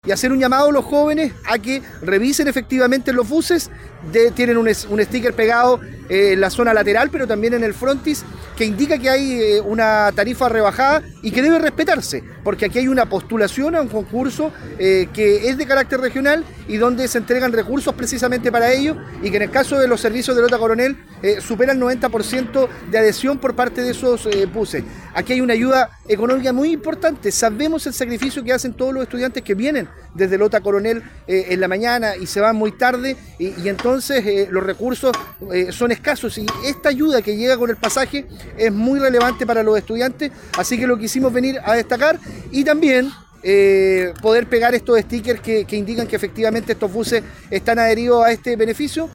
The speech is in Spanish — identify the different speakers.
Speaker 1: y hacer un llamado a los jóvenes a que revisen efectivamente los buses. Tienen un sticker pegado en la zona lateral, pero también en el frontis, que indica que hay una tarifa rebajada y que debe respetarse, porque aquí hay una postulación a un concurso que es de carácter regional y donde se entregan recursos precisamente para ello, y que en el caso de los servicios de Lota Coronel supera el 90% de adhesión por parte de esos buses. Aquí hay una ayuda económica muy importante. Sabemos el sacrificio que hacen todos los estudiantes que vienen desde Lota Coronel en la mañana y se van muy tarde, y entonces los recursos son escasos, y esta ayuda que llega con el pasaje es muy relevante para los estudiantes, así que lo quisimos venir a destacar, y también poder pegar estos stickers que indican que efectivamente estos buses están adheridos a este beneficio.